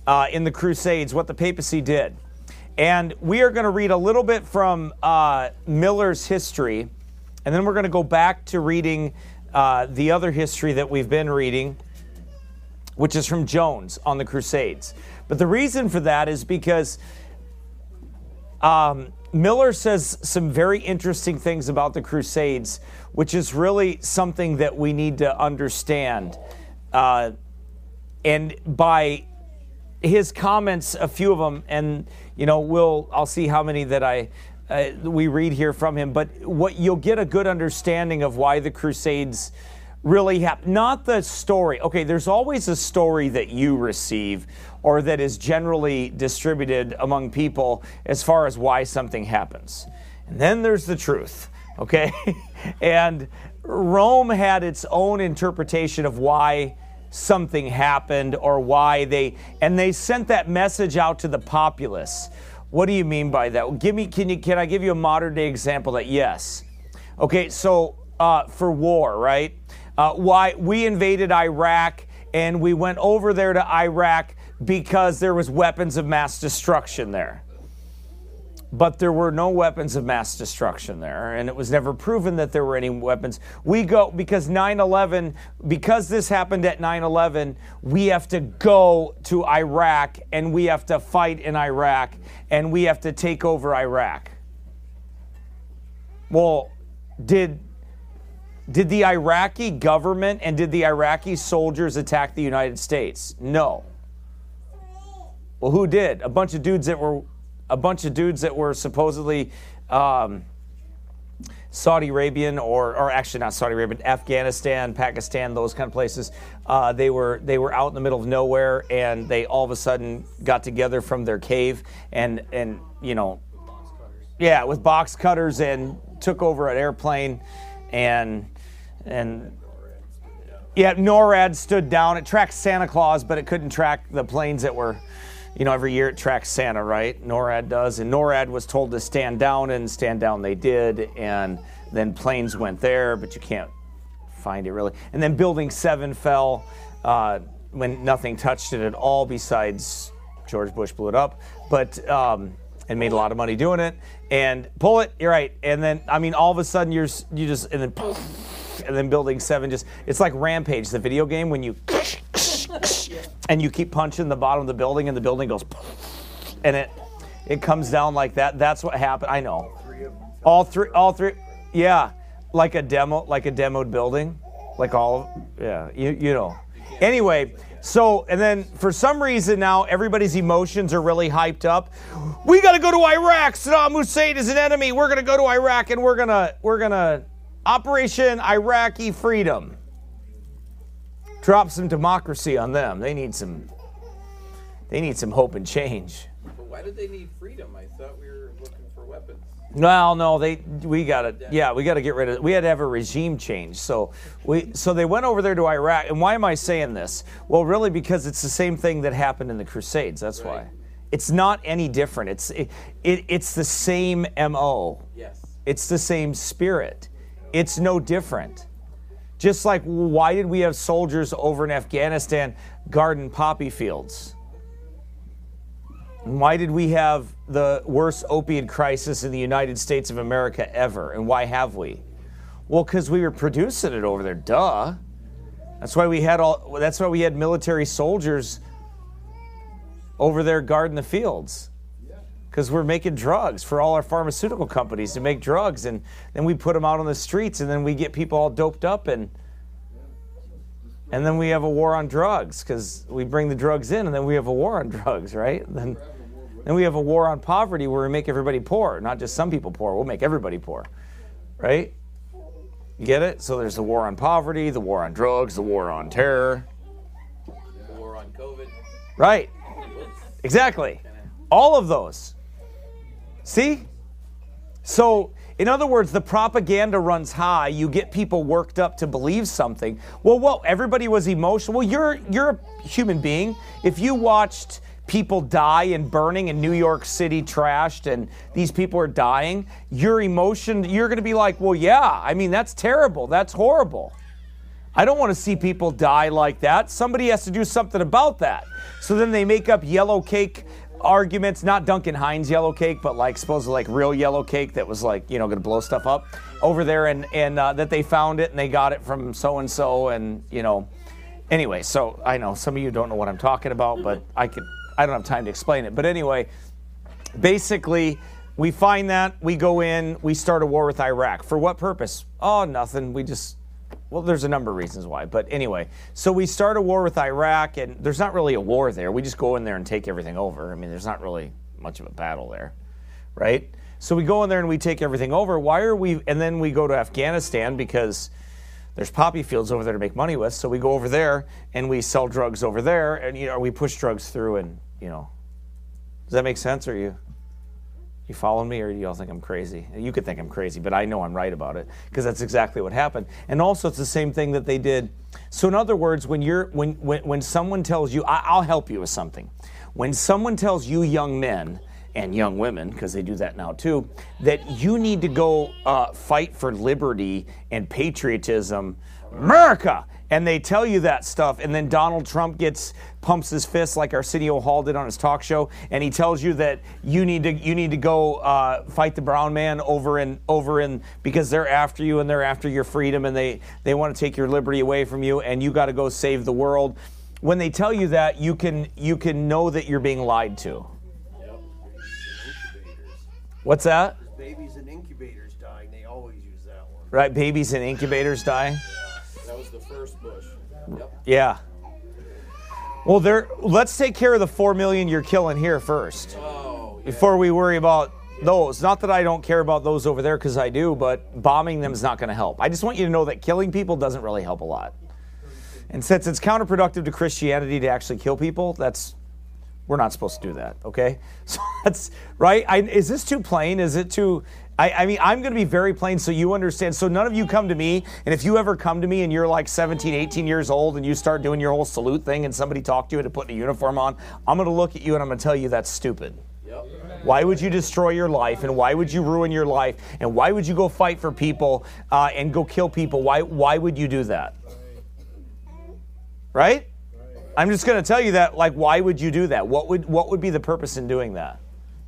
in the Crusades, what the papacy did. And we are going to read a little bit from Miller's history, and then we're going to go back to reading the other history that we've been reading, which is from Jones on the Crusades. But the reason for that is because Miller says some very interesting things about the Crusades, which is really something that we need to understand. And by his comments, a few of them, and I'll see how many that we read here from him. But what you'll get a good understanding of why the Crusades really happened. Not the story. Okay, there's always a story that you receive or that is generally distributed among people as far as why something happens. And then there's the truth, okay? And Rome had its own interpretation of why something happened or why they sent that message out to the populace. What do you mean by that? Can I give you a modern day example that yes? Okay, so for war, right? Why we invaded Iraq and we went over there to Iraq because there was weapons of mass destruction there. But there were no weapons of mass destruction there, and it was never proven that there were any weapons. We go, because this happened at 9/11, we have to go to Iraq, and we have to fight in Iraq, and we have to take over Iraq. Well, did the Iraqi government and did the Iraqi soldiers attack the United States? No. Well, who did? A bunch of dudes that were supposedly Saudi Arabian or actually not Saudi Arabian, Afghanistan, Pakistan, those kind of places. They were out in the middle of nowhere, and they all of a sudden got together from their cave and with box cutters and took over an airplane and NORAD stood down. It tracked Santa Claus, but it couldn't track the planes that were. Every year it tracks Santa, right? NORAD does. And NORAD was told to stand down, and stand down they did. And then planes went there, but you can't find it really. And then Building 7 fell when nothing touched it at all besides George Bush blew it up. But and made a lot of money doing it. And pull it, you're right. And then, all of a sudden and then Building 7 it's like Rampage, the video game, when you and you keep punching the bottom of the building, and the building goes, and it comes down like that. That's what happened. I know. All three. Yeah, like a demoed building, like all. Yeah, you know. Anyway, so and then for some reason now everybody's emotions are really hyped up. We got to go to Iraq. Saddam Hussein is an enemy. We're gonna go to Iraq, and we're gonna Operation Iraqi Freedom. Drop some democracy on them. They need some hope and change. But why did they need freedom? I thought we were looking for weapons. Well, no, we got to get rid of it. We had to have a regime change. So they went over there to Iraq. And why am I saying this? Well, really because it's the same thing that happened in the Crusades. That's right. Why. It's not any different. It's the same MO. Yes. It's the same spirit. It's no different. Just like, why did we have soldiers over in Afghanistan guarding poppy fields? And why did we have the worst opiate crisis in the United States of America ever? And why have we? Well, because we were producing it over there. Duh. That's why we had military soldiers over there guarding the fields. Because we're making drugs for all our pharmaceutical companies to make drugs, and then we put them out on the streets, and then we get people all doped up, and then we have a war on drugs because we bring the drugs in, and then we have a war on drugs, right? Then we have a war on poverty where we make everybody poor, not just some people poor. We'll make everybody poor, right? You get it? So there's the war on poverty, the war on drugs, the war on terror. The war on COVID. Right. Exactly. All of those. See? So, in other words, the propaganda runs high. You get people worked up to believe something. Well, everybody was emotional. Well, you're a human being. If you watched people die and burning in New York City trashed and these people are dying, you're going to be like, well, yeah, that's terrible. That's horrible. I don't want to see people die like that. Somebody has to do something about that. So then they make up yellow cake arguments, not Duncan Hines yellow cake, but like supposedly like real yellow cake that was like, going to blow stuff up over there, and that they found it and they got it from so-and-so, and anyway, so I know some of you don't know what I'm talking about, but I don't have time to explain it. But anyway, basically, we find that, we go in, we start a war with Iraq. For what purpose? Oh, nothing. Well, there's a number of reasons why. But anyway, so we start a war with Iraq, and there's not really a war there. We just go in there and take everything over. I mean, there's not really much of a battle there, right? So we go in there and we take everything over. And then we go to Afghanistan because there's poppy fields over there to make money with. So we go over there and we sell drugs over there, and we push drugs through, and does that make sense? Or you following me, or do y'all think I'm crazy? You could think I'm crazy, but I know I'm right about it because that's exactly what happened. And also, it's the same thing that they did. So in other words, when someone tells you, I'll help you with something. When someone tells you young men and young women, because they do that now too, that you need to go fight for liberty and patriotism, America, and they tell you that stuff, and then Donald Trump pumps his fist like Arsenio Hall did on his talk show, and he tells you that you need to go fight the brown man over in because they're after you and they're after your freedom, and they want to take your liberty away from you, and you got to go save the world. When they tell you that, you can know that you're being lied to. Yep. What's that? Babies in incubators dying. They always use that one. Right, babies in incubators die. That was the first Bush. Yep. Yeah. Well, let's take care of the 4 million you're killing here first. Oh, yeah. Before we worry about those. Not that I don't care about those over there, because I do, but bombing them is not going to help. I just want you to know that killing people doesn't really help a lot. And since it's counterproductive to Christianity to actually kill people, we're not supposed to do that, okay? So that's, right? Is this too plain? Is it too... I mean, I'm going to be very plain so you understand. So none of you come to me, and if you ever come to me and you're like 17, 18 years old and you start doing your whole salute thing and somebody talked to you into putting a uniform on, I'm going to look at you and I'm going to tell you that's stupid. Yep. Why would you destroy your life, and why would you ruin your life, and why would you go fight for people and go kill people? Why would you do that? Right? I'm just going to tell you that, like, why would you do that? What would be the purpose in doing that?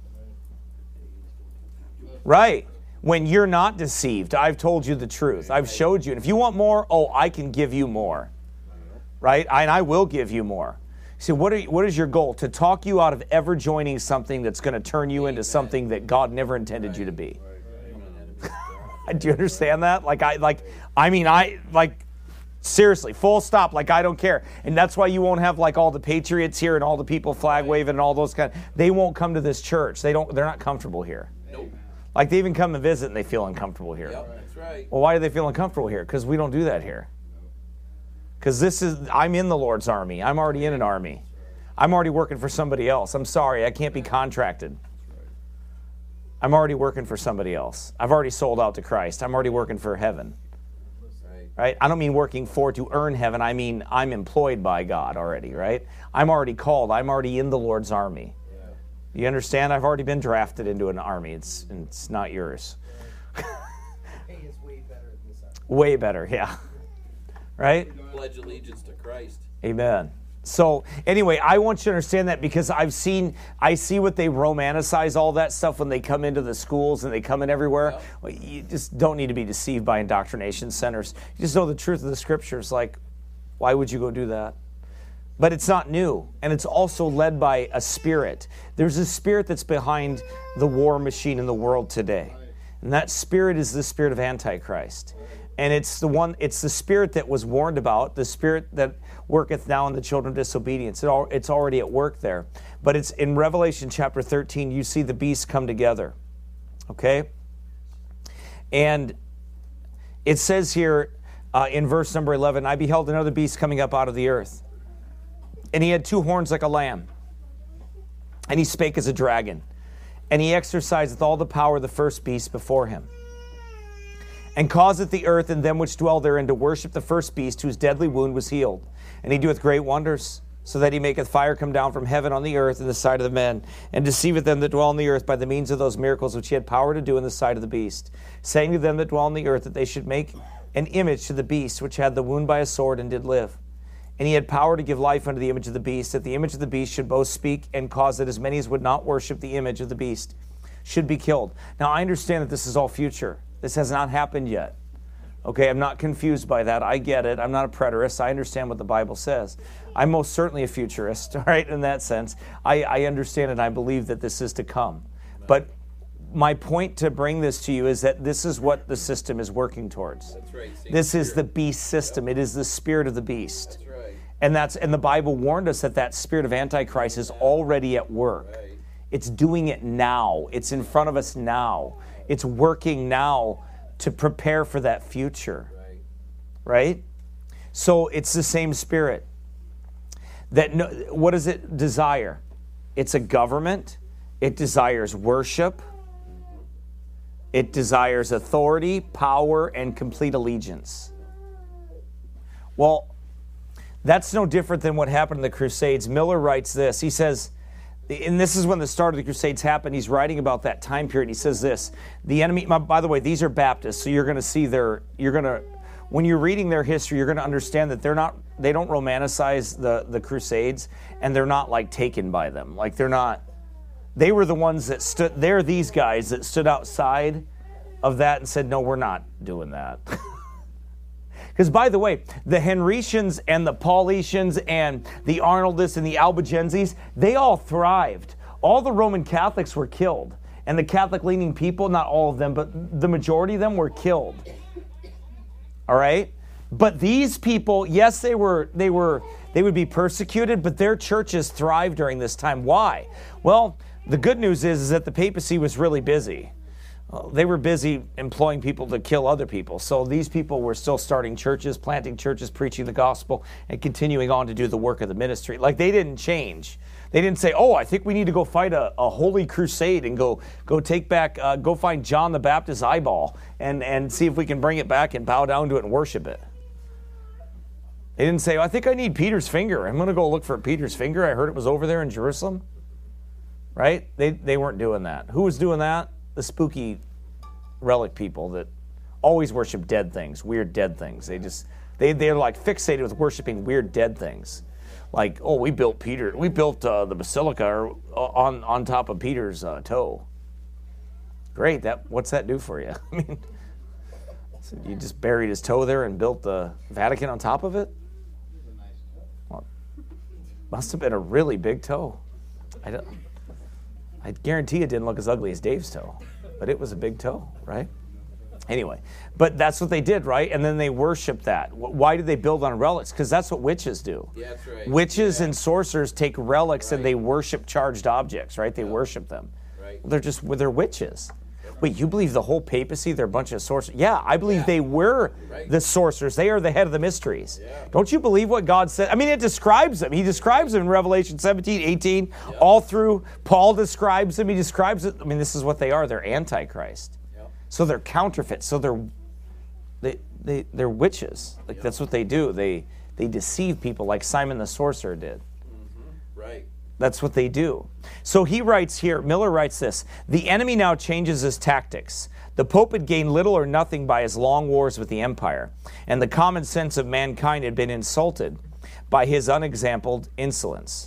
Right. When you're not deceived, I've told you the truth. I've showed you. And if you want more, I can give you more. Right? And I will give you more. See, what is your goal? To talk you out of ever joining something that's going to turn you into something that God never intended you to be. Do you understand that? Seriously, full stop, like I don't care. And that's why you won't have like all the patriots here and all the people flag waving and all those they won't come to this church. They're not comfortable here. Nope. Like they even come and visit and they feel uncomfortable here. Yep, that's right. Well, why do they feel uncomfortable here? Because we don't do that here. Because I'm in the Lord's army. I'm already in an army. I'm already working for somebody else. I'm sorry, I can't be contracted. I'm already working for somebody else. I've already sold out to Christ. I'm already working for heaven. Right? I don't mean working to earn heaven. I mean I'm employed by God already, right? I'm already called. I'm already in the Lord's army. You understand? I've already been drafted into an army. It's not yours. Hey, it's way better than this. Way better, yeah. Right? Pledge allegiance to Christ. Amen. So anyway, I want you to understand that because I see what they romanticize all that stuff when they come into the schools and they come in everywhere. Yep. Well, you just don't need to be deceived by indoctrination centers. You just know the truth of the scriptures. Like, why would you go do that? But it's not new, and it's also led by a spirit. There's a spirit that's behind the war machine in the world today. And that spirit is the spirit of Antichrist. And it's the spirit that was warned about, the spirit that worketh now in the children of disobedience. It's already at work there. But it's in Revelation chapter 13, you see the beasts come together. Okay? And it says here in verse number 11, I beheld another beast coming up out of the earth. And he had 2 horns like a lamb. And he spake as a dragon. And he exerciseth all the power of the first beast before him. And causeth the earth and them which dwell therein to worship the first beast, whose deadly wound was healed. And he doeth great wonders, so that he maketh fire come down from heaven on the earth in the sight of the men, and deceiveth them that dwell on the earth by the means of those miracles which he had power to do in the sight of the beast, saying to them that dwell on the earth that they should make an image to the beast, which had the wound by a sword and did live. And he had power to give life unto the image of the beast, that the image of the beast should both speak and cause that as many as would not worship the image of the beast should be killed. Now, I understand that this is all future. This has not happened yet. Okay, I'm not confused by that. I get it. I'm not a preterist. I understand what the Bible says. I'm most certainly a futurist, all right, in that sense. I understand and I believe that this is to come. But my point to bring this to you is that this is what the system is working towards. That's right. This is the beast system. It is the spirit of the beast. That's right. And the Bible warned us that spirit of Antichrist is already at work. Right. It's doing it now. It's in front of us now. It's working now to prepare for that future. Right? So it's the same spirit. What does it desire? It's a government. It desires worship. It desires authority, power, and complete allegiance. Well, that's no different than what happened in the Crusades. Miller writes this. He says, and this is when the start of the Crusades happened. He's writing about that time period. He says this, the enemy, by the way, these are Baptists, so you're going to see when you're reading their history, you're going to understand that they don't romanticize the Crusades, and they're not like taken by them. Like they were the ones that they're these guys that stood outside of that and said, no, we're not doing that. Because, by the way, the Henricians and the Paulicians and the Arnoldists and the Albigenses, they all thrived. All the Roman Catholics were killed. And the Catholic-leaning people, not all of them, but the majority of them were killed. All right? But these people, yes, they would be persecuted, but their churches thrived during this time. Why? Well, the good news is that the papacy was really busy. They were busy employing people to kill other people. So these people were still starting churches, planting churches, preaching the gospel, and continuing on to do the work of the ministry. Like, they didn't change. They didn't say, oh, I think we need to go fight a holy crusade and go take back, go find John the Baptist's eyeball and see if we can bring it back and bow down to it and worship it. They didn't say, I think I need Peter's finger. I'm going to go look for Peter's finger. I heard it was over there in Jerusalem. Right? They weren't doing that. Who was doing that? The spooky relic people that always worship dead things, weird dead things. They're like fixated with worshiping weird dead things. Like, oh, we built the basilica on top of Peter's toe. Great. What's that do for you? I mean, so you just buried his toe there and built the Vatican on top of it? Well, must have been a really big toe. I guarantee it didn't look as ugly as Dave's toe, but it was a big toe, right? Anyway, but that's what they did, right? And then they worshiped that. Why did they build on relics? Because that's what witches do. Yeah, that's right. Witches and sorcerers take relics and they worship charged objects, right? They worship them. Right. They're witches. Wait, you believe the whole papacy, they're a bunch of sorcerers? Yeah, I believe they were the sorcerers. They are the head of the mysteries. Yeah. Don't you believe what God said? I mean, it describes them. He describes them in Revelation 17, 18, all through. Paul describes them. He describes it. I mean, this is what they are. They're Antichrist. Yep. So they're counterfeit. So they're witches. Like that's what they do. They deceive people like Simon the sorcerer did. Mm-hmm. Right. That's what they do. So he writes here, Miller writes this, the enemy now changes his tactics. The Pope had gained little or nothing by his long wars with the empire, and the common sense of mankind had been insulted by his unexampled insolence.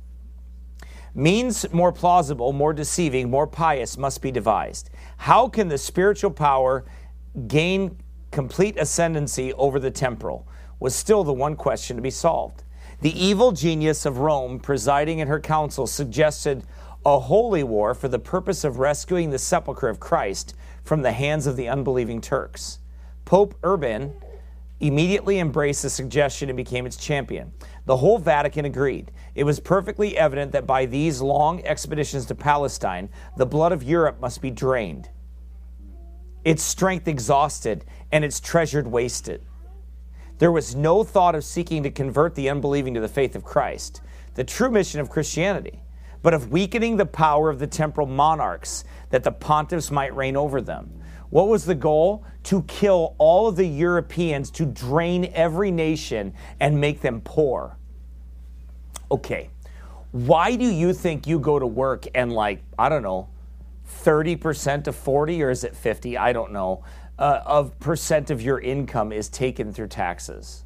Means more plausible, more deceiving, more pious must be devised. How can the spiritual power gain complete ascendancy over the temporal was still the one question to be solved. The evil genius of Rome, presiding in her council, suggested a holy war for the purpose of rescuing the sepulchre of Christ from the hands of the unbelieving Turks. Pope Urban immediately embraced the suggestion and became its champion. The whole Vatican agreed. It was perfectly evident that by these long expeditions to Palestine, the blood of Europe must be drained, its strength exhausted, and its treasure wasted. There was no thought of seeking to convert the unbelieving to the faith of Christ, the true mission of Christianity, but of weakening the power of the temporal monarchs that the pontiffs might reign over them. What was the goal? To kill all of the Europeans, to drain every nation and make them poor. Okay, why do you think you go to work and 30% to 40, or is it 50? I don't know. of percent of your income is taken through taxes.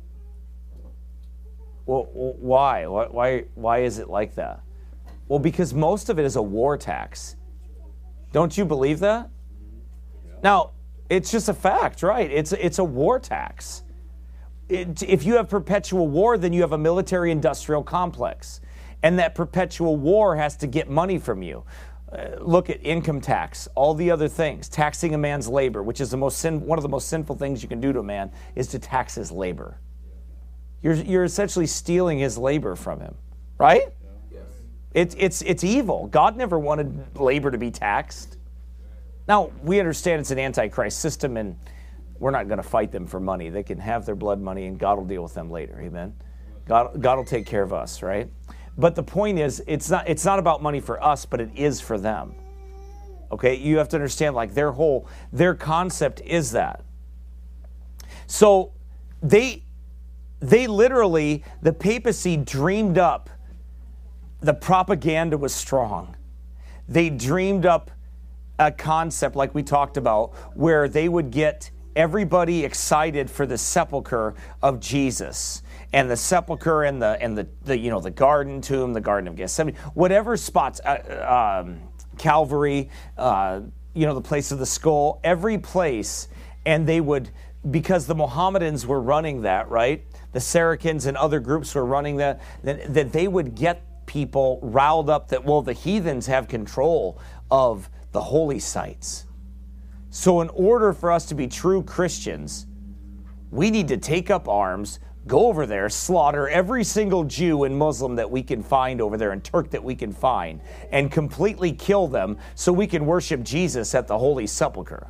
Well, why? Why is it like that? Well, because most of it is a war tax. Don't you believe that? Now, it's just a fact, right? It's a war tax. If you have perpetual war, then you have a military-industrial complex. And that perpetual war has to get money from you. Look at income tax, all the other things. Taxing a man's labor, which is one of the most sinful things you can do to a man, is to tax his labor. You're essentially stealing his labor from him, right? Yes. It's evil. God never wanted labor to be taxed. Now, we understand it's an antichrist system, and we're not going to fight them for money. They can have their blood money, and God will deal with them later. Amen. God will take care of us, right? But the point is, it's not about money for us, but it is for them. Okay, you have to understand, like their concept is that. So they literally, the papacy dreamed up. The propaganda was strong. They dreamed up a concept like we talked about, where they would get everybody excited for the sepulcher of Jesus. And the sepulcher and the garden tomb, the Garden of Gethsemane, whatever spots, Calvary, the place of the skull, every place, and they would, because the Mohammedans were running that, right? The Saracens and other groups were running that they would get people riled up that, well, the heathens have control of the holy sites. So in order for us to be true Christians, we need to take up arms, go over there, slaughter every single Jew and Muslim that we can find over there and Turk that we can find, and completely kill them so we can worship Jesus at the Holy Sepulchre.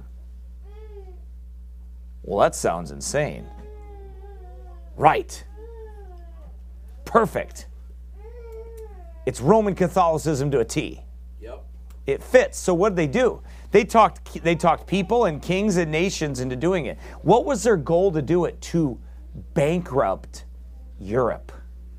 Well, that sounds insane. Right. Perfect. It's Roman Catholicism to a T. Yep. It fits. So what did they do? They talked people and kings and nations into doing it. What was their goal to do it? To bankrupt Europe.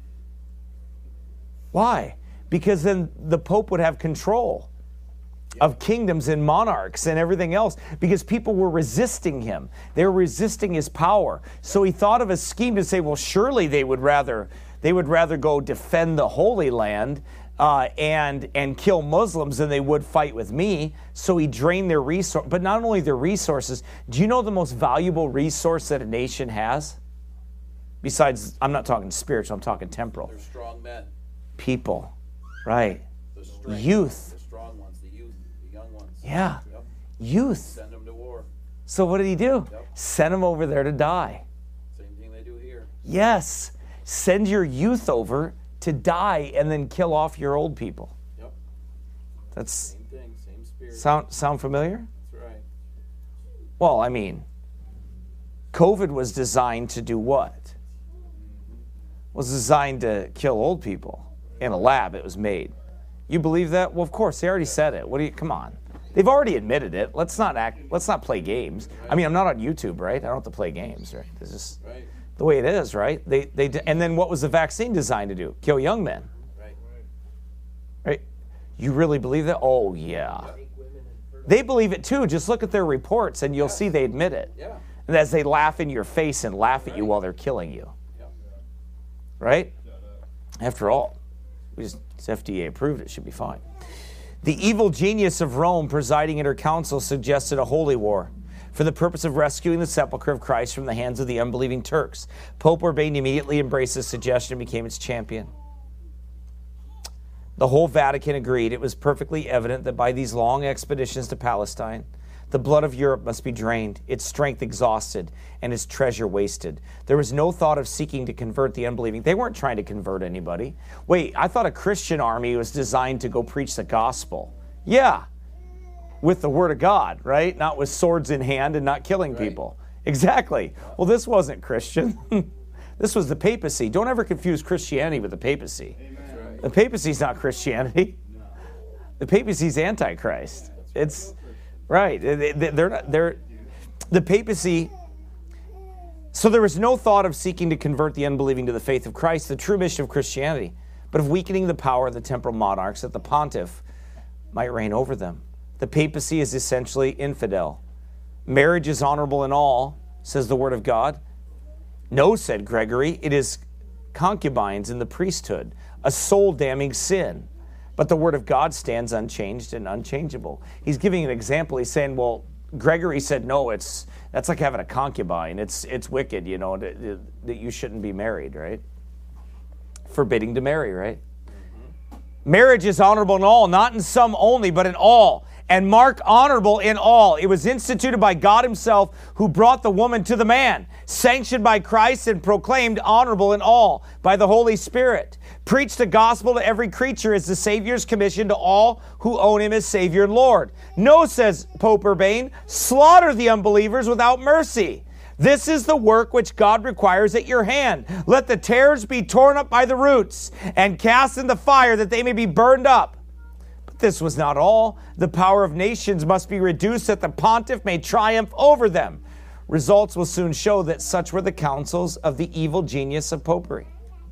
Why? Because then the Pope would have control of kingdoms and monarchs and everything else, because people were resisting him. They were resisting his power. So he thought of a scheme to say, well, surely they would rather go defend the Holy Land and kill Muslims than they would fight with me. So he drained their resources. But not only their resources, do you know the most valuable resource that a nation has? Besides, I'm not talking spiritual, I'm talking temporal. They're strong men. People, right? The strength, youth. The strong ones, the youth, the young ones. Yeah, Yep. youth. Send them to war. So what did he do? Yep. Send them over there to die. Same thing they do here. Yes, send your youth over to die and then kill off your old people. Yep. That's Same thing, same spirit. sound familiar? That's right. Well, I mean, COVID was designed to do what? Was designed to kill old people. In a lab, it was made. You believe that? Well, of course, they already said it. Come on. They've already admitted it. Let's not play games. I mean, I'm not on YouTube, right? I don't have to play games, right? This is Right. the way it is, right? And then what was the vaccine designed to do? Kill young men. Right. Right? You really believe that? Oh, yeah. They believe it too. Just look at their reports and you'll see they admit it. Yeah. And as they laugh in your face and laugh at you while they're killing you. Yeah. Right? After all, it's FDA approved, it should be fine. The evil genius of Rome presiding at her council suggested a holy war for the purpose of rescuing the sepulchre of Christ from the hands of the unbelieving Turks. Pope Urban immediately embraced this suggestion and became its champion. The whole Vatican agreed. It was perfectly evident that by these long expeditions to Palestine, the blood of Europe must be drained, its strength exhausted, and its treasure wasted. There was no thought of seeking to convert the unbelieving. They weren't trying to convert anybody. Wait, I thought a Christian army was designed to go preach the gospel. Yeah, with the word of God, right? Not with swords in hand and not killing people. Exactly. Well, this wasn't Christian. This was the papacy. Don't ever confuse Christianity with the papacy. The papacy's not Christianity. The papacy's Antichrist. It's right. They're the papacy. So there was no thought of seeking to convert the unbelieving to the faith of Christ, the true mission of Christianity, but of weakening the power of the temporal monarchs that the pontiff might reign over them. The papacy is essentially infidel. Marriage is honorable in all, says the Word of God. No, said Gregory, it is concubines in the priesthood, a soul-damning sin. But the Word of God stands unchanged and unchangeable. He's giving an example. He's saying, well, Gregory said, no, that's like having a concubine. It's wicked, that you shouldn't be married, right? Forbidding to marry, right? Marriage is honorable in all, not in some only, but in all. And mark honorable in all. It was instituted by God himself, who brought the woman to the man, sanctioned by Christ and proclaimed honorable in all by the Holy Spirit. Preach the gospel to every creature as the Savior's commission to all who own him as Savior and Lord. No, says Pope Urbain, slaughter the unbelievers without mercy. This is the work which God requires at your hand. Let the tares be torn up by the roots and cast in the fire that they may be burned up. But this was not all. The power of nations must be reduced that the pontiff may triumph over them. Results will soon show that such were the counsels of the evil genius of popery.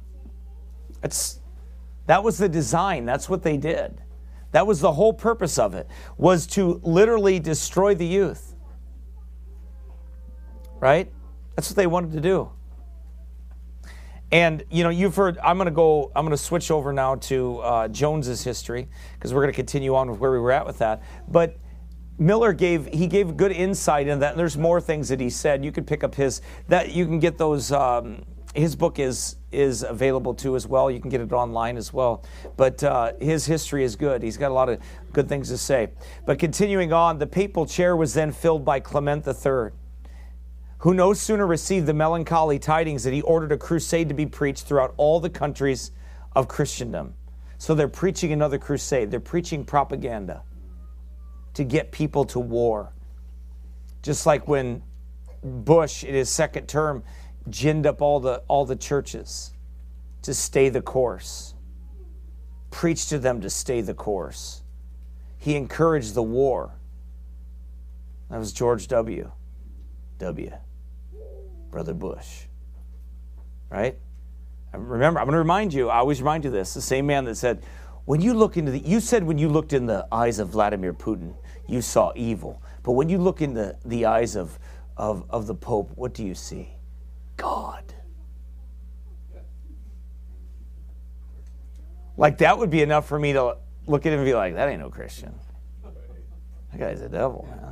That was the design. That's what they did. That was the whole purpose of it, was to literally destroy the youth. Right? That's what they wanted to do. And, you've heard, I'm going to switch over now to Jones's history, because we're going to continue on with where we were at with that. But Miller gave good insight in that, and there's more things that he said. You could pick up you can get those, his book is available too as well. You can get it online as well. But his history is good. He's got a lot of good things to say. But continuing on, the papal chair was then filled by Clement III, who no sooner received the melancholy tidings that he ordered a crusade to be preached throughout all the countries of Christendom. So they're preaching another crusade. They're preaching propaganda to get people to war. Just like when Bush, in his second term, ginned up all the churches to stay the course. Preached to them to stay the course. He encouraged the war. That was George W. Brother Bush. Right? Remember, I'm going to remind you, I always remind you this, the same man that said, when you looked in the eyes of Vladimir Putin, you saw evil. But when you look in the eyes of the Pope, what do you see? God. Like, that would be enough for me to look at him and be like, that ain't no Christian. That guy's a devil, man.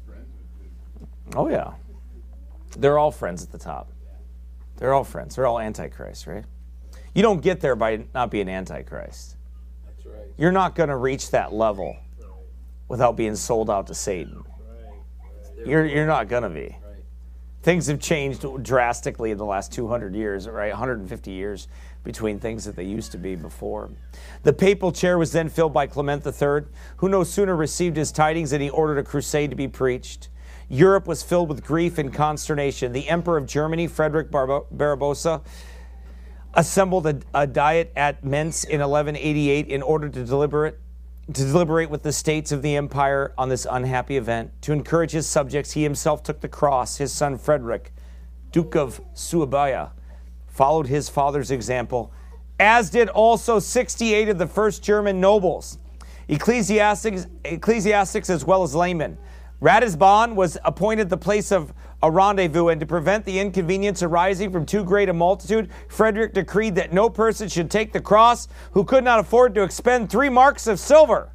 Oh, yeah. They're all friends at the top. They're all friends. They're all Antichrist, right? You don't get there by not being Antichrist. That's right. You're not going to reach that level without being sold out to Satan. Right. You're not going to be. Right. Things have changed drastically in the last 200 years, right? 150 years between things that they used to be before. The papal chair was then filled by Clement III, who no sooner received his tidings than he ordered a crusade to be preached. Europe was filled with grief and consternation. The Emperor of Germany, Frederick Barbarossa, assembled a diet at Mentz in 1188 in order to deliberate with the states of the empire on this unhappy event. To encourage his subjects, he himself took the cross. His son Frederick, Duke of Suabia, followed his father's example, as did also 68 of the first German nobles, ecclesiastics as well as laymen. Ratisbon was appointed the place of a rendezvous, and to prevent the inconvenience arising from too great a multitude, Frederick decreed that no person should take the cross who could not afford to expend 3 marks of silver.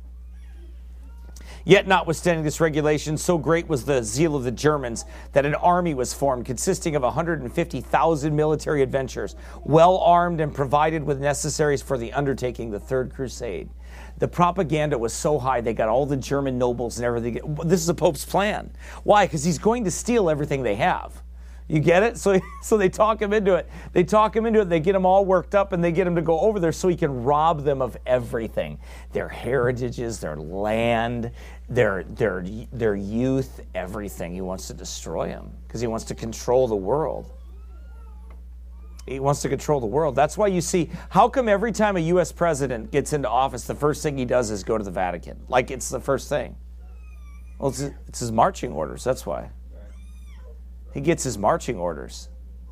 Yet, notwithstanding this regulation, so great was the zeal of the Germans that an army was formed consisting of 150,000 military adventurers, well armed and provided with necessaries for the undertaking, the Third Crusade. The propaganda was so high, they got all the German nobles and everything. This is the Pope's plan. Why? Because he's going to steal everything they have. You get it? So they talk him into it. They get them all worked up, and they get him to go over there so he can rob them of everything. Their heritages, their land, their youth, everything. He wants to destroy them because he wants to control the world. He wants to control the world. That's why you see, how come every time a U.S. president gets into office, the first thing he does is go to the Vatican? Like, it's the first thing. Well, it's his marching orders. That's why. He gets his marching orders.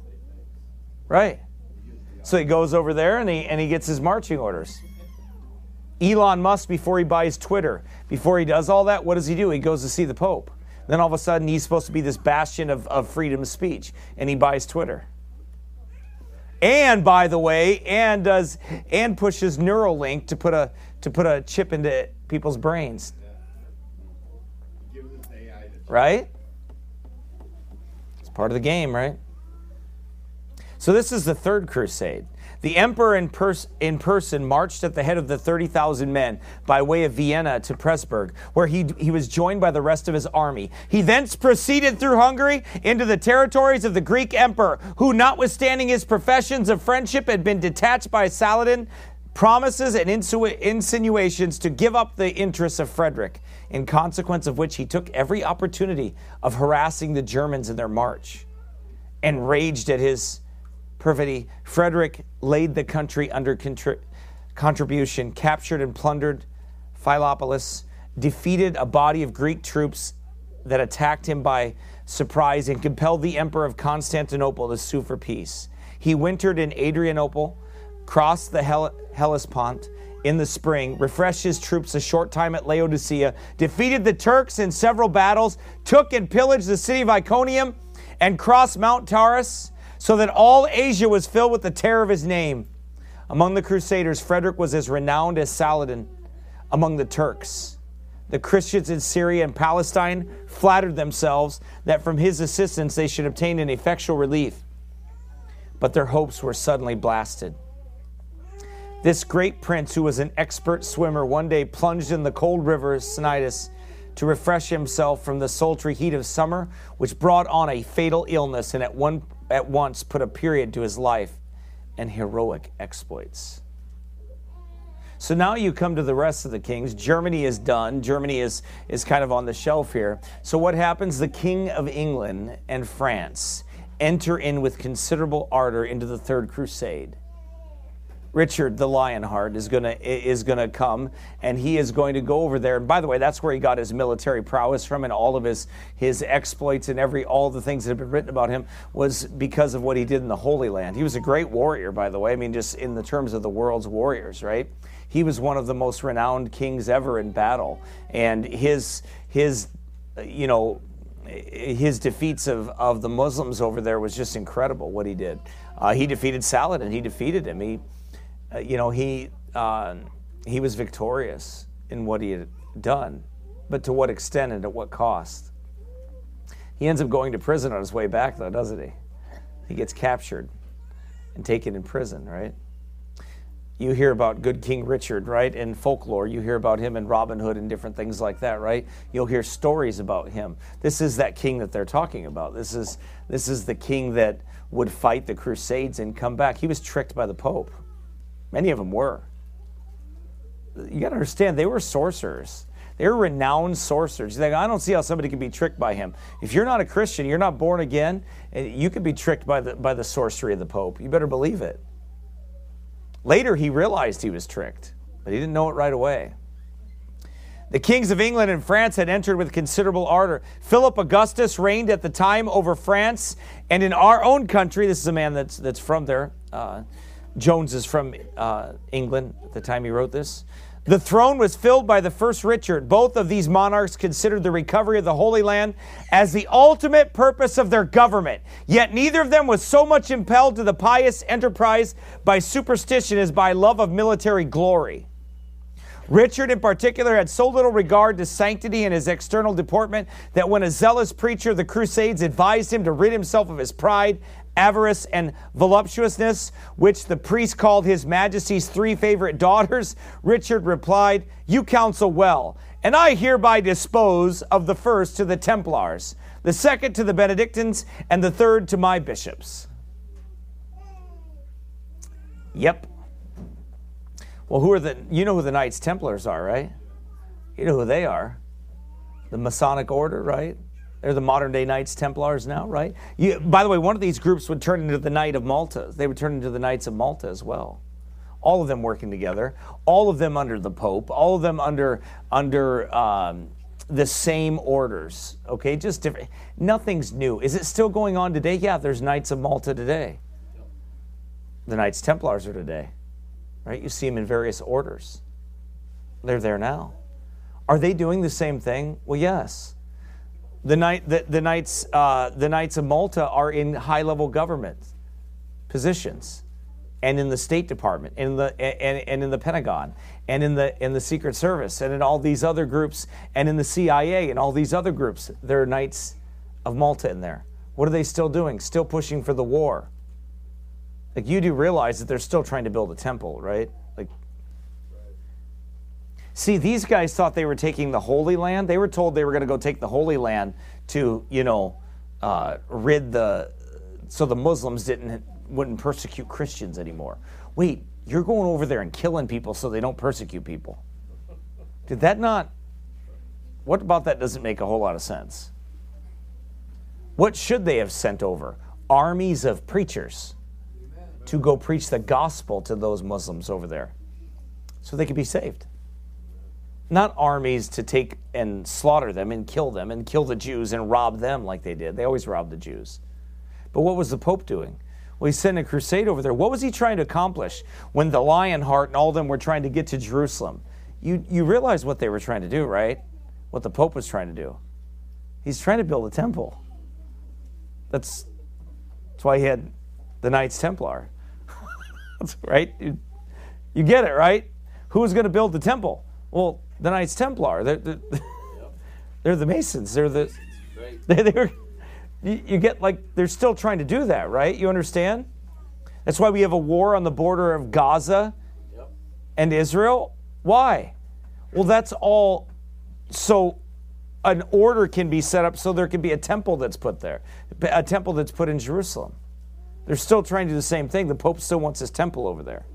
Right. So he goes over there and he gets his marching orders. Elon Musk, before he buys Twitter, before he does all that, what does he do? He goes to see the Pope. Then all of a sudden, he's supposed to be this bastion of freedom of speech, and he buys Twitter. And by the way, and pushes Neuralink to put a chip into people's brains. Right? It's part of the game, right? So this is the third crusade. The emperor in person marched at the head of the 30,000 men by way of Vienna to Pressburg, where he was joined by the rest of his army. He thence proceeded through Hungary into the territories of the Greek emperor, who, notwithstanding his professions of friendship, had been detached by Saladin, promises and insinuations to give up the interests of Frederick, in consequence of which he took every opportunity of harassing the Germans in their march. Enraged at his perfidy, Frederick laid the country under contribution, captured and plundered Philippopolis, defeated a body of Greek troops that attacked him by surprise, and compelled the emperor of Constantinople to sue for peace. He wintered in Adrianople, crossed the Hellespont in the spring, refreshed his troops a short time at Laodicea, defeated the Turks in several battles, took and pillaged the city of Iconium, and crossed Mount Taurus, so that all Asia was filled with the terror of his name. Among the Crusaders, Frederick was as renowned as Saladin among the Turks. The Christians in Syria and Palestine flattered themselves that from his assistance they should obtain an effectual relief. But their hopes were suddenly blasted. This great prince, who was an expert swimmer, one day plunged in the cold river Cnidus to refresh himself from the sultry heat of summer, which brought on a fatal illness and at once put a period to his life and heroic exploits. So now you come to the rest of the kings. Germany is done. Germany is kind of on the shelf here. So what happens? The King of England and France enter in with considerable ardor into the Third Crusade. Richard the Lionheart is gonna come, and he is going to go over there. And by the way, that's where he got his military prowess from, and all of his exploits and all the things that have been written about him was because of what he did in the Holy Land. He was a great warrior, by the way. I mean, just in the terms of the world's warriors, right? He was one of the most renowned kings ever in battle, and his defeats of the Muslims over there was just incredible. What he did, he defeated Saladin. He defeated him. He was victorious in what he had done, but to what extent and at what cost? He ends up going to prison on his way back, though, doesn't he? He gets captured and taken in prison, right? You hear about good King Richard, right? In folklore, you hear about him in Robin Hood and different things like that, right? You'll hear stories about him. This is that king that they're talking about. This is the king that would fight the Crusades and come back. He was tricked by the Pope. Many of them were. You got to understand, they were sorcerers. They were renowned sorcerers. I don't see how somebody can be tricked by him. If you're not a Christian, you're not born again, you could be tricked by the sorcery of the Pope. You better believe it. Later, he realized he was tricked, but he didn't know it right away. The kings of England and France had entered with considerable ardor. Philip Augustus reigned at the time over France, and in our own country, this is a man that's from there. Jones is from England at the time he wrote this. The throne was filled by the first Richard. Both of these monarchs considered the recovery of the Holy Land as the ultimate purpose of their government. Yet neither of them was so much impelled to the pious enterprise by superstition as by love of military glory. Richard in particular had so little regard to sanctity in his external deportment that when a zealous preacher of the Crusades advised him to rid himself of his pride, avarice, and voluptuousness, which the priest called his Majesty's 3 favorite daughters, Richard replied, "You counsel well, and I hereby dispose of the first to the Templars, the second to the Benedictines, and the third to my bishops." Yep. Well, you know who the Knights Templars are, right? You know who they are. The Masonic order, right? They're the modern day Knights Templars now, right? By the way, one of these groups would turn into the Knight of Malta. They would turn into the Knights of Malta as well. All of them working together, all of them under the Pope, all of them under the same orders. Okay, just different. Nothing's new. Is it still going on today? Yeah, there's Knights of Malta today. The Knights Templars are today, right? You see them in various orders. They're there now. Are they doing the same thing? Well, yes. The Knights of Malta are in high-level government positions, and in the State Department, and in the Pentagon, and in the Secret Service, and in all these other groups, and in the CIA, and all these other groups. There are Knights of Malta in there. What are they still doing? Still pushing for the war. Like, you do realize that they're still trying to build a temple, right? Like, see, these guys thought they were taking the Holy Land. They were told they were going to go take the Holy Land to, so the Muslims wouldn't persecute Christians anymore. Wait, you're going over there and killing people so they don't persecute people. Did that not? What about that doesn't make a whole lot of sense? What should they have sent over? Armies of preachers to go preach the gospel to those Muslims over there so they could be saved. Not armies to take and slaughter them and kill the Jews and rob them like they did. They always robbed the Jews. But what was the Pope doing? Well, he's sending a crusade over there. What was he trying to accomplish when the Lionheart and all of them were trying to get to Jerusalem? You realize what they were trying to do, right? What the Pope was trying to do. He's trying to build a temple. That's why he had the Knights Templar. That's right? You get it, right? Who's going to build the temple? Well, the Knights Templar. They're the Masons. They're the... Right. You get, like, they're still trying to do that, right? You understand? That's why we have a war on the border of Gaza and Israel. Why? Well, that's all so an order can be set up so there can be a temple that's put there, a temple that's put in Jerusalem. They're still trying to do the same thing. The Pope still wants his temple over there.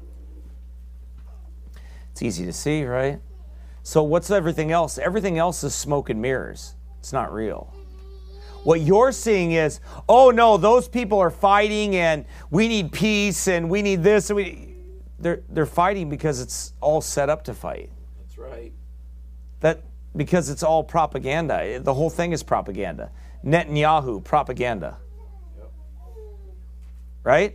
It's easy to see, right? So what's everything else? Everything else is smoke and mirrors. It's not real. What you're seeing is, oh no, those people are fighting and we need peace and we need this. And they're fighting because it's all set up to fight. That's right. Because it's all propaganda. The whole thing is propaganda. Netanyahu, propaganda. Yep. Right?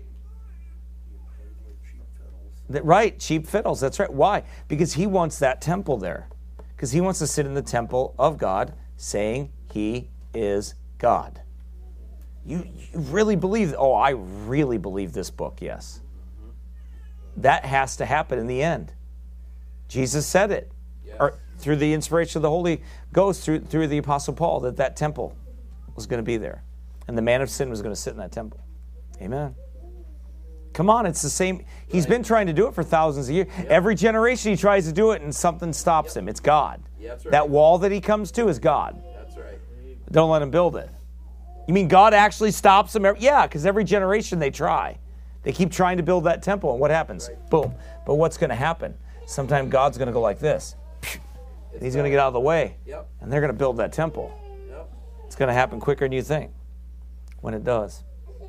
Right, cheap fiddles. That's right. Why? Because he wants that temple there. Because he wants to sit in the temple of God saying he is God. You really believe, I really believe this book, yes. That has to happen in the end. Jesus said it. Yes. Or through the inspiration of the Holy Ghost, through the Apostle Paul, that temple was going to be there. And the man of sin was going to sit in that temple. Amen. Come on, it's the same. He's been trying to do it for thousands of years. Yep. Every generation he tries to do it and something stops him. It's God. Yeah, that's right. That wall that he comes to is God. That's right. Don't let him build it. You mean God actually stops him? Yeah, because every generation they try. They keep trying to build that temple, and what happens? Right. Boom. But what's going to happen? Sometime God's going to go like this. He's going to get out of the way. Yep. And they're going to build that temple. Yep. It's going to happen quicker than you think when it does.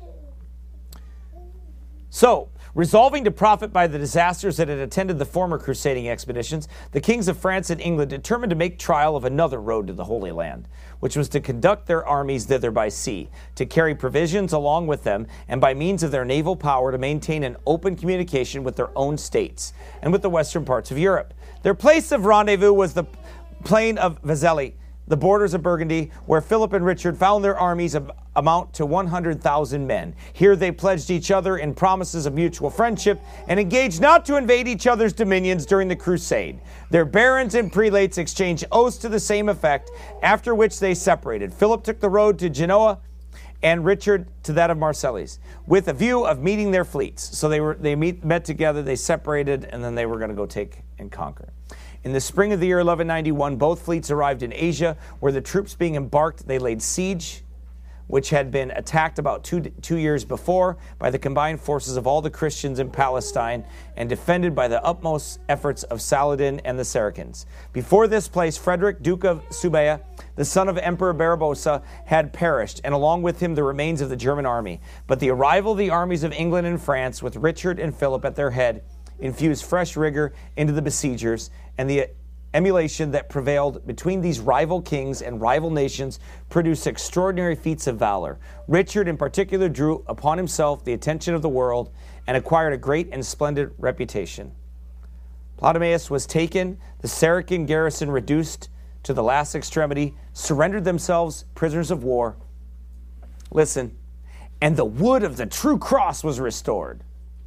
So, resolving to profit by the disasters that had attended the former crusading expeditions, the kings of France and England determined to make trial of another road to the Holy Land, which was to conduct their armies thither by sea, to carry provisions along with them, and by means of their naval power to maintain an open communication with their own states and with the western parts of Europe. Their place of rendezvous was the plain of Vézelay, the borders of Burgundy, where Philip and Richard found their armies amount to 100,000 men. Here they pledged each other in promises of mutual friendship and engaged not to invade each other's dominions during the crusade. Their barons and prelates exchanged oaths to the same effect, after which they separated. Philip took the road to Genoa and Richard to that of Marseilles, with a view of meeting their fleets. So they met together, they separated, and then they were going to go take and conquer. In the spring of the year 1191, both fleets arrived in Asia, where the troops being embarked, they laid siege, which had been attacked about two years before by the combined forces of all the Christians in Palestine and defended by the utmost efforts of Saladin and the Saracens. Before this place, Frederick, Duke of Subia, the son of Emperor Barbarossa, had perished, and along with him the remains of the German army. But the arrival of the armies of England and France, with Richard and Philip at their head, infused fresh rigor into the besiegers, and the emulation that prevailed between these rival kings and rival nations produced extraordinary feats of valor. Richard in particular drew upon himself the attention of the world and acquired a great and splendid reputation. Ptolemais was taken, the Saracen garrison reduced to the last extremity, surrendered themselves prisoners of war. Listen, and the wood of the true cross was restored.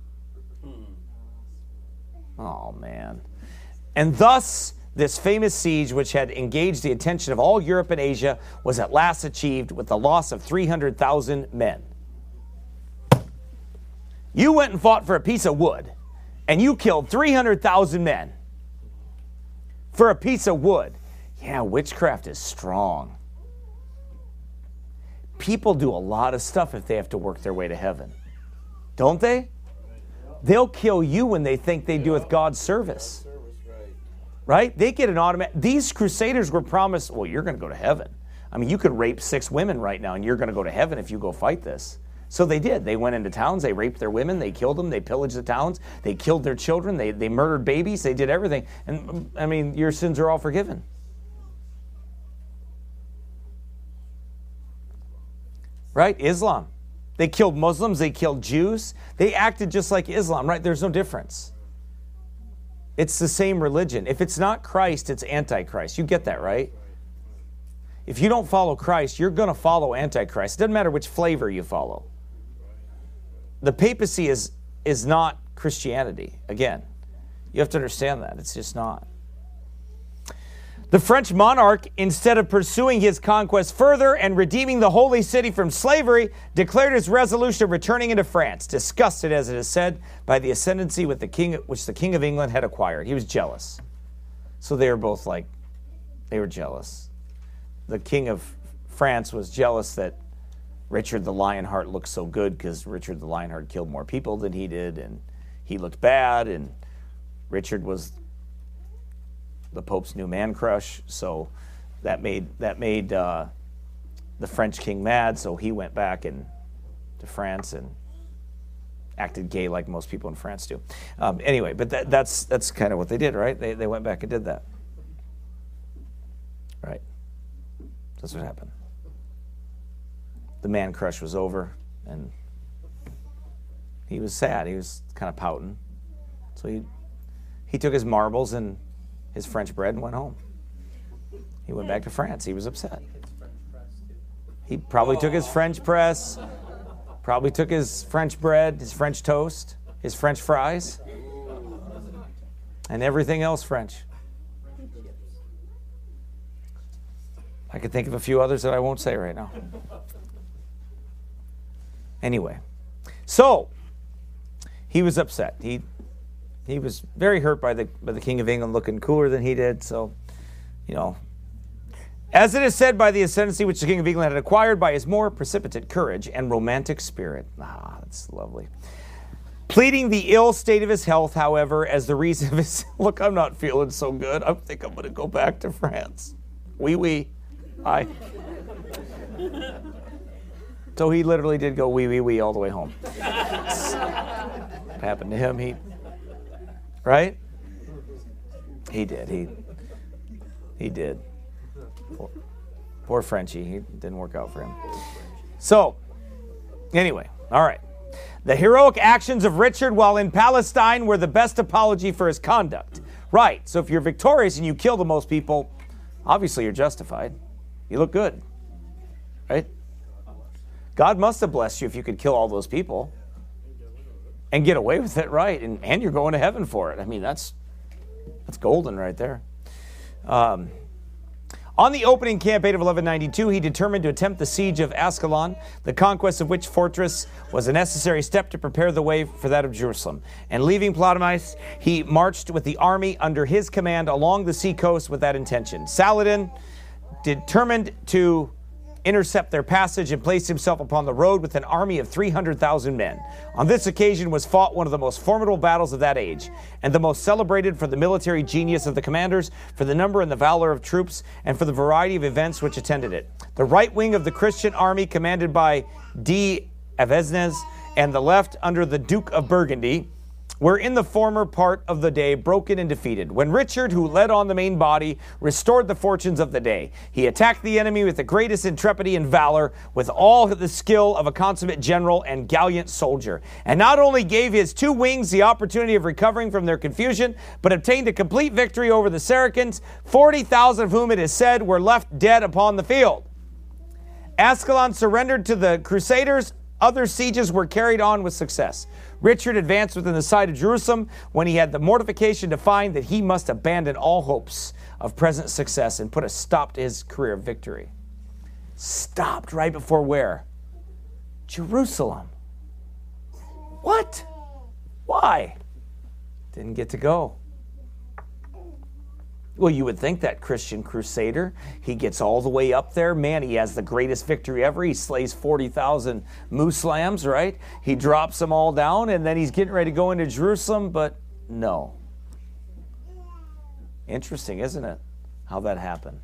Oh, man. And thus, this famous siege, which had engaged the attention of all Europe and Asia, was at last achieved with the loss of 300,000 men. You went and fought for a piece of wood, and you killed 300,000 men for a piece of wood. Yeah, witchcraft is strong. People do a lot of stuff if they have to work their way to heaven. Don't they? They'll kill you when they think they do with God's service. Right? They get an automatic. These crusaders were promised, well, you're going to go to heaven. I mean, you could rape 6 women right now and you're going to go to heaven if you go fight this. So they did. They went into towns, they raped their women, they killed them, they pillaged the towns, they killed their children, they murdered babies, they did everything. And I mean, your sins are all forgiven. Right? Islam. They killed Muslims, they killed Jews. They acted just like Islam, right? There's no difference. It's the same religion. If it's not Christ, it's Antichrist. You get that, right? If you don't follow Christ, you're going to follow Antichrist. It doesn't matter which flavor you follow. The papacy is not Christianity. Again, you have to understand that. It's just not. The French monarch, instead of pursuing his conquest further and redeeming the holy city from slavery, declared his resolution of returning into France, disgusted, as it is said, by the ascendancy with the king, which the King of England had acquired. He was jealous. So they were both they were jealous. The King of France was jealous that Richard the Lionheart looked so good because Richard the Lionheart killed more people than he did, and he looked bad, and Richard was the Pope's new man crush, so that made the French king mad. So he went back to France and acted gay like most people in France do. Anyway, but that's kind of what they did, right? They went back and did that, right? That's what happened. The man crush was over, and he was sad. He was kind of pouting, so he took his marbles and his French bread and went home. He went back to France. He was upset. He probably took his French press, probably took his French bread, his French toast, his French fries, and everything else French. I could think of a few others that I won't say right now. Anyway, so he was upset. He was very hurt by the King of England looking cooler than he did. So, as it is said, by the ascendancy which the King of England had acquired by his more precipitate courage and romantic spirit. Ah, that's lovely. Pleading the ill state of his health, however, as the reason of his, look, I'm not feeling so good. I think I'm going to go back to France. Oui. Aye. So he literally did go oui all the way home. What happened to him? Right? He did. He did. Poor Frenchie. He didn't work out for him. So, anyway, all right. The heroic actions of Richard while in Palestine were the best apology for his conduct. Right. So if you're victorious and you kill the most people, obviously you're justified. You look good. Right? God must have blessed you if you could kill all those people and get away with it, right? And you're going to heaven for it. I mean, that's golden right there. On the opening campaign of 1192, he determined to attempt the siege of Ascalon, the conquest of which fortress was a necessary step to prepare the way for that of Jerusalem. And leaving Ptolemais, he marched with the army under his command along the sea coast with that intention. Saladin determined to intercept their passage and placed himself upon the road with an army of 300,000 men. On this occasion was fought one of the most formidable battles of that age, and the most celebrated for the military genius of the commanders, for the number and the valor of troops, and for the variety of events which attended it. The right wing of the Christian army, commanded by D. Aveznes, and the left under the Duke of Burgundy, were in the former part of the day broken and defeated, when Richard, who led on the main body, restored the fortunes of the day. He attacked the enemy with the greatest intrepidity and valor, with all the skill of a consummate general and gallant soldier, and not only gave his 2 wings the opportunity of recovering from their confusion, but obtained a complete victory over the Saracens, 40,000 of whom it is said were left dead upon the field. Ascalon surrendered to the Crusaders. Other sieges were carried on with success. Richard advanced within the sight of Jerusalem when he had the mortification to find that he must abandon all hopes of present success and put a stop to his career of victory. Stopped right before where? Jerusalem. What? Why? Didn't get to go. Well, you would think that Christian crusader, he gets all the way up there. Man, he has the greatest victory ever. He slays 40,000 Muslims, right? He drops them all down, and then he's getting ready to go into Jerusalem, but no. Interesting, isn't it, how that happened?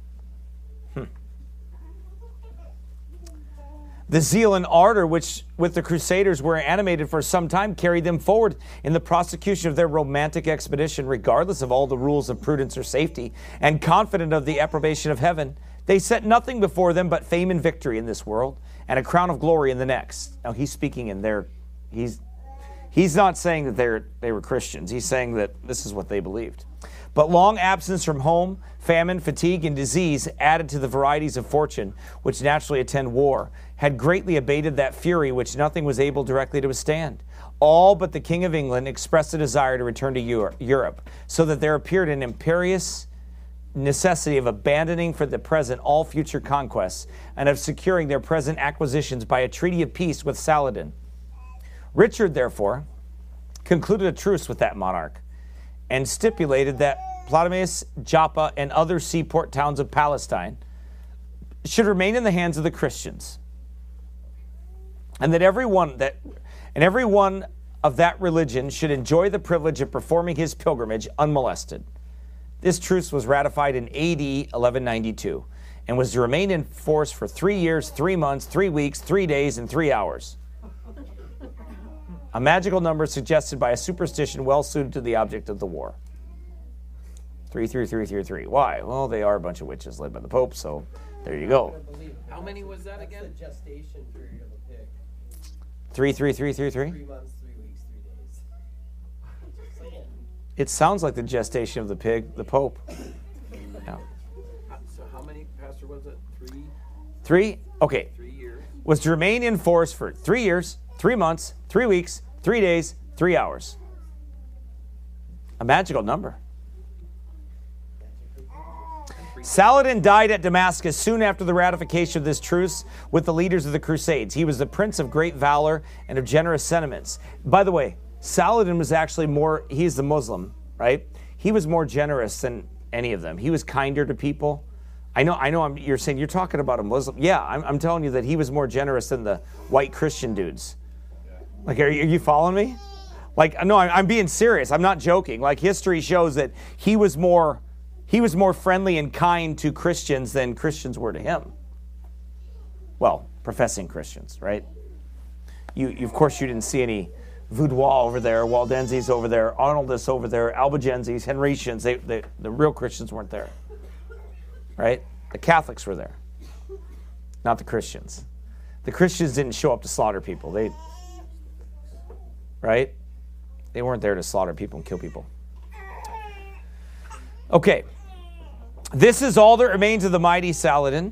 The zeal and ardor which with the Crusaders were animated for some time carried them forward in the prosecution of their romantic expedition, regardless of all the rules of prudence or safety, and confident of the approbation of heaven. They set nothing before them but fame and victory in this world, and a crown of glory in the next. Now he's speaking in their, he's not saying that they were Christians. He's saying that this is what they believed. But long absence from home, famine, fatigue, and disease, added to the varieties of fortune which naturally attend war, had greatly abated that fury which nothing was able directly to withstand. All but the King of England expressed a desire to return to Europe, so that there appeared an imperious necessity of abandoning for the present all future conquests, and of securing their present acquisitions by a treaty of peace with Saladin. Richard, therefore, concluded a truce with that monarch, and stipulated that Ptolemais, Joppa, and other seaport towns of Palestine should remain in the hands of the Christians, and that every one of that religion should enjoy the privilege of performing his pilgrimage unmolested. This truce was ratified in AD 1192 and was to remain in force for 3 years, 3 months, 3 weeks, 3 days, and 3 hours. A magical number suggested by a superstition well suited to the object of the war. 33333. Why? Well, they are a bunch of witches led by the Pope, so there you go. How many was that again? That's the gestation period of a pig. 33333. 3 months, 3 weeks, 3 days. It sounds like the gestation of the pig, the Pope. Yeah. So how many, Pastor, was it? 3? Okay. 3 years. Was to remain in force for 3 years, 3 months, 3 weeks, 3 days, 3 hours. A magical number. Saladin died at Damascus soon after the ratification of this truce with the leaders of the Crusades. He was the prince of great valor and of generous sentiments. By the way, Saladin was actually he's the Muslim, right? He was more generous than any of them. He was kinder to people. I know. You're saying you're talking about a Muslim. Yeah, I'm telling you that he was more generous than the white Christian dudes. Like, are you following me? Like, no, I'm being serious. I'm not joking. Like, history shows that he was more friendly and kind to Christians than Christians were to him. Well, professing Christians, right? Of course, you didn't see any Vaudois over there, Waldenses over there, Arnoldus over there, Albigenses, Henricians. The real Christians weren't there, right? The Catholics were there, not the Christians. The Christians didn't show up to slaughter people. Right? They weren't there to slaughter people and kill people. Okay. This is all that remains of the mighty Saladin.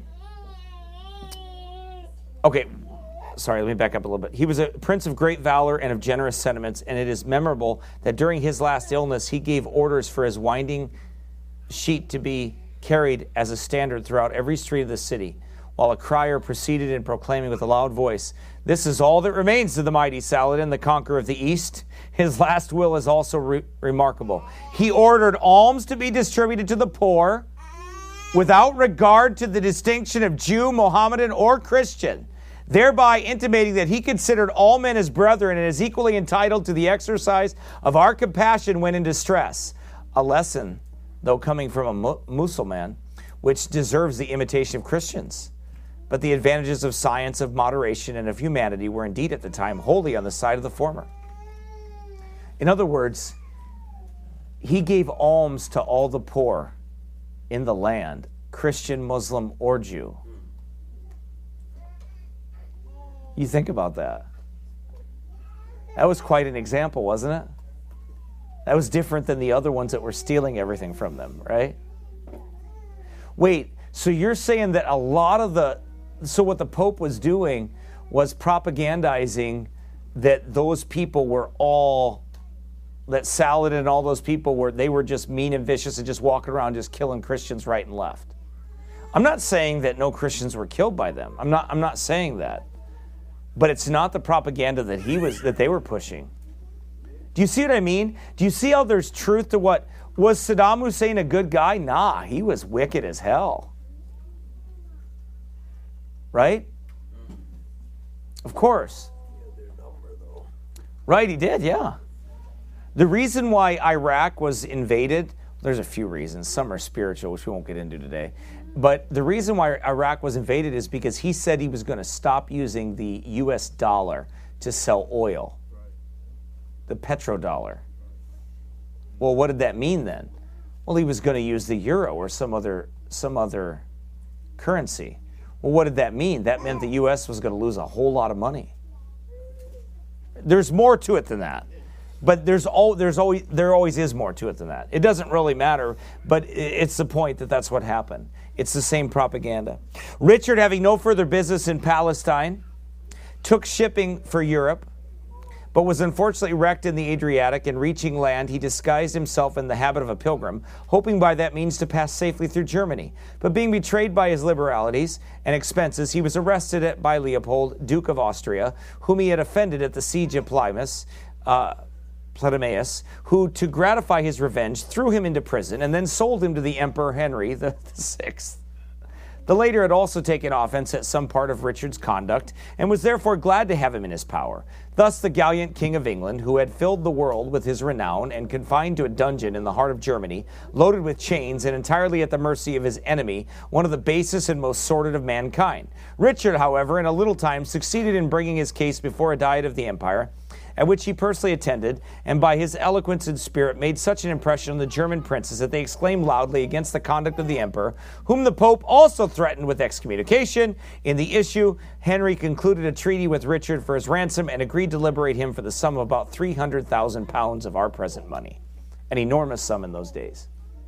Okay. Sorry, let me back up a little bit. He was a prince of great valor and of generous sentiments, and it is memorable that during his last illness, he gave orders for his winding sheet to be carried as a standard throughout every street of the city, while a crier proceeded in proclaiming with a loud voice, "This is all that remains of the mighty Saladin, the conqueror of the East." His last will is also remarkable. He ordered alms to be distributed to the poor without regard to the distinction of Jew, Mohammedan, or Christian, thereby intimating that he considered all men as brethren and is equally entitled to the exercise of our compassion when in distress. A lesson, though coming from a Mussulman, which deserves the imitation of Christians. But the advantages of science, of moderation, and of humanity were indeed at the time wholly on the side of the former. In other words, he gave alms to all the poor in the land, Christian, Muslim, or Jew. You think about that. That was quite an example, wasn't it? That was different than the other ones that were stealing everything from them, right? Wait, so you're saying that a lot of so what the Pope was doing was propagandizing that those people were all, that Saladin and all those people they were just mean and vicious and just walking around just killing Christians right and left. I'm not saying that no Christians were killed by them. I'm not saying that. But it's not the propaganda that they were pushing. Do you see what I mean? Do you see how there's truth to what? Was Saddam Hussein a good guy? Nah, he was wicked as hell. Right? Of course. Right, he did, yeah. The reason why Iraq was invaded, there's a few reasons. Some are spiritual, which we won't get into today. But the reason why Iraq was invaded is because he said he was going to stop using the U.S. dollar to sell oil, the petrodollar. Well, what did that mean then? Well, he was going to use the euro or some other currency. Well, what did that mean? That meant the U.S. was going to lose a whole lot of money. There's more to it than that. But there always is more to it than that. It doesn't really matter, but it's the point that that's what happened. It's the same propaganda. Richard, having no further business in Palestine, took shipping for Europe, but was unfortunately wrecked in the Adriatic, and reaching land, he disguised himself in the habit of a pilgrim, hoping by that means to pass safely through Germany. But being betrayed by his liberalities and expenses, he was arrested by Leopold, Duke of Austria, whom he had offended at the siege of Ptolemais, who, to gratify his revenge, threw him into prison and then sold him to the Emperor Henry VI. The latter had also taken offense at some part of Richard's conduct and was therefore glad to have him in his power. Thus the gallant King of England, who had filled the world with his renown and confined to a dungeon in the heart of Germany, loaded with chains and entirely at the mercy of his enemy, one of the basest and most sordid of mankind. Richard, however, in a little time succeeded in bringing his case before a diet of the empire, at which he personally attended, and by his eloquence and spirit made such an impression on the German princes that they exclaimed loudly against the conduct of the emperor, whom the Pope also threatened with excommunication. In the issue, Henry concluded a treaty with Richard for his ransom and agreed to liberate him for the sum of about 300,000 pounds of our present money, an enormous sum in those days.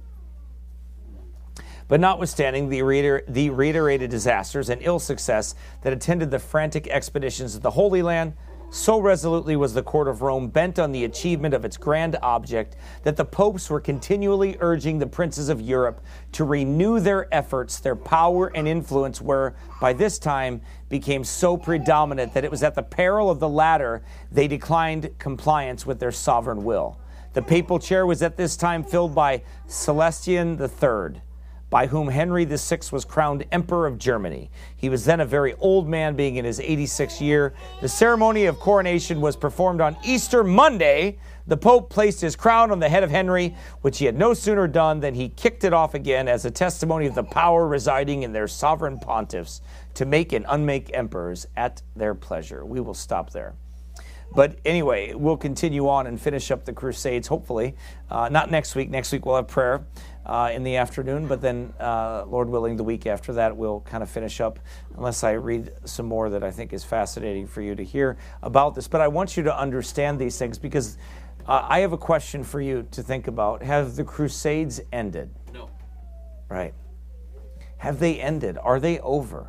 But notwithstanding the reiterated disasters and ill success that attended the frantic expeditions of the Holy Land, so resolutely was the court of Rome bent on the achievement of its grand object that the popes were continually urging the princes of Europe to renew their efforts. Their power and influence were, by this time, became so predominant that it was at the peril of the latter they declined compliance with their sovereign will. The papal chair was at this time filled by Celestine III, by whom Henry VI was crowned Emperor of Germany. He was then a very old man, being in his 86th year. The ceremony of coronation was performed on Easter Monday. The Pope placed his crown on the head of Henry, which he had no sooner done than he kicked it off again as a testimony of the power residing in their sovereign pontiffs to make and unmake emperors at their pleasure. We will stop there. But anyway, we'll continue on and finish up the Crusades, hopefully. Not next week. Next week we'll have prayer in the afternoon, but then, Lord willing, the week after that we'll kind of finish up, unless I read some more that I think is fascinating for you to hear about this. But I want you to understand these things, because I have a question for you to think about. Have the Crusades ended? No. Right. Have they ended? Are they over?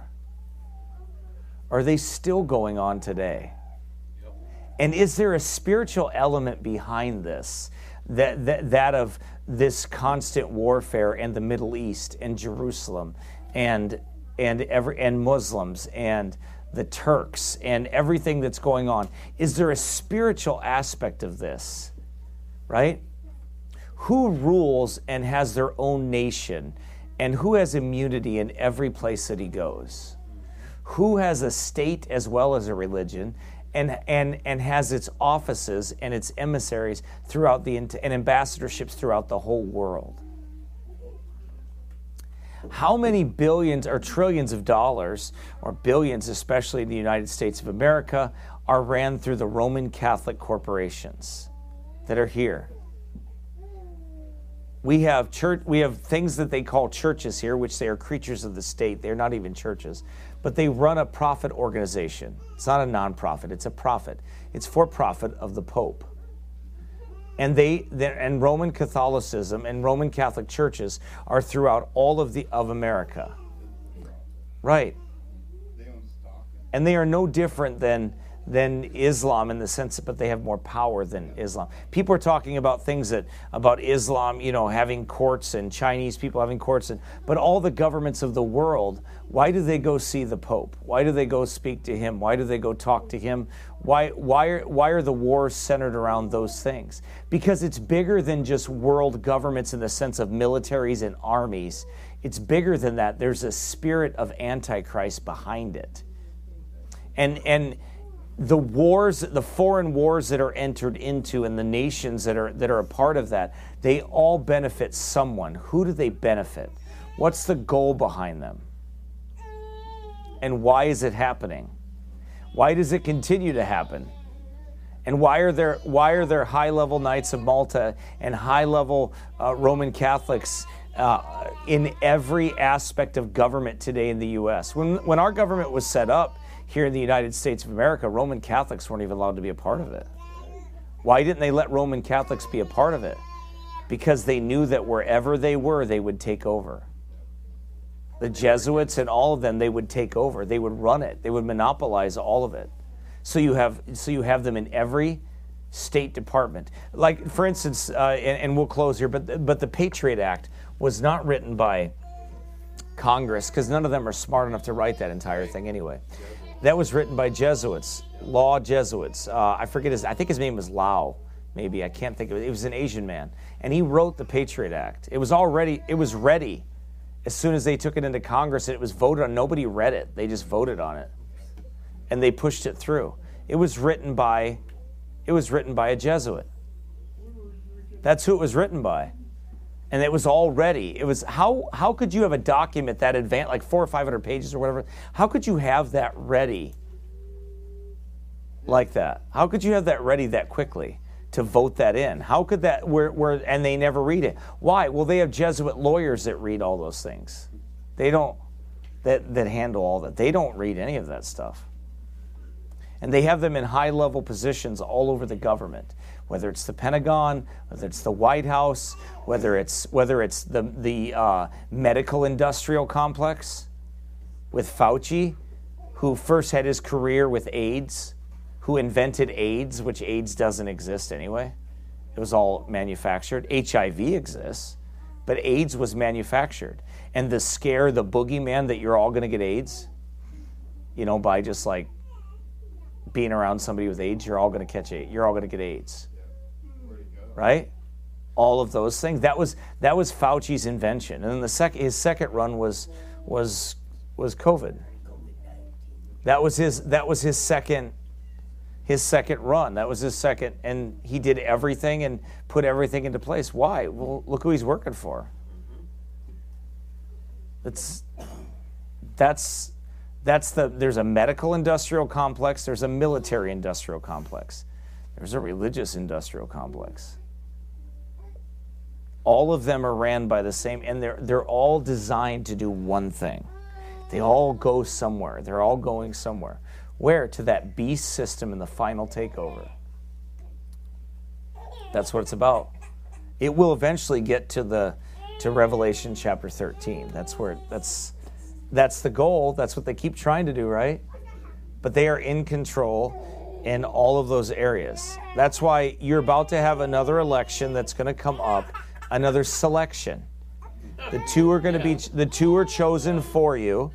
Are they still going on today? And is there a spiritual element behind this, that of this constant warfare in the Middle East and Jerusalem and Muslims and the Turks and everything that's going on? Is there a spiritual aspect of this, right? Who rules and has their own nation, and who has immunity in every place that he goes? Who has a state as well as a religion? And has its offices and its emissaries throughout and ambassadorships throughout the whole world. How many billions or trillions of dollars, or billions especially in the United States of America, are ran through the Roman Catholic corporations? that are here. We have things that they call churches here, which they are creatures of the state. They're not even churches, but they run a profit organization. It's not a nonprofit, it's a profit. It's for profit of the Pope. And and Roman Catholicism and Roman Catholic churches are throughout all of America. Right. And they are no different than Islam in the sense, but they have more power than Islam. People are talking about things about Islam, having courts and Chinese people having courts, but all the governments of the world, why do they go see the Pope? Why do they go speak to him? Why do they go talk to him? Why are the wars centered around those things? Because it's bigger than just world governments in the sense of militaries and armies. It's bigger than that. There's a spirit of Antichrist behind it. And the wars, the foreign wars that are entered into and the nations that are a part of that, they all benefit someone. Who do they benefit? What's the goal behind them? And why is it happening? Why does it continue to happen? And why are there high-level Knights of Malta and high-level Roman Catholics in every aspect of government today in the U.S.? When our government was set up here in the United States of America, Roman Catholics weren't even allowed to be a part of it. Why didn't they let Roman Catholics be a part of it? Because they knew that wherever they were, they would take over. The Jesuits and all of them, they would take over. They would run it. They would monopolize all of it. So you have them in every State Department. Like, for instance, and we'll close here, but the Patriot Act was not written by Congress, because none of them are smart enough to write that entire thing anyway. That was written by Jesuits, law Jesuits. I think his name was Lau, maybe. I can't think of it. It was an Asian man. And he wrote the Patriot Act. It was ready as soon as they took it into Congress, and it was voted on. Nobody read it. They just voted on it. And they pushed it through. It was written by a Jesuit. That's who it was written by. And it was all ready. It was how could you have a document that advanced, like 400 or 500 pages or whatever? How could you have that ready like that? How could you have that ready that quickly to vote that in? How could that and they never read it? Why? Well, they have Jesuit lawyers that read all those things. They don't that handle all that. They don't read any of that stuff. And they have them in high-level positions all over the government, whether it's the Pentagon, whether it's the White House, whether it's the medical industrial complex with Fauci, who first had his career with AIDS, who invented AIDS, which AIDS doesn't exist anyway. It was all manufactured. HIV exists, but AIDS was manufactured. And the scare, the boogeyman that you're all going to get AIDS, by just like being around somebody with AIDS, you're all going to catch AIDS. You're all going to get AIDS. Right? All of those things. That was Fauci's invention. And then his second run was COVID. That was his second run. That was his second, and he did everything and put everything into place. Why? Well, look who he's working for. There's a medical industrial complex, there's a military industrial complex, there's a religious industrial complex. All of them are ran by the same, and they're all designed to do one thing. They all go somewhere. They're all going somewhere. Where? To that beast system in the final takeover. That's what it's about. It will eventually get to Revelation chapter 13. That's the goal. That's what they keep trying to do, right? But they are in control in all of those areas. That's why you're about to have another election that's going to come up, another selection. The two are chosen for you.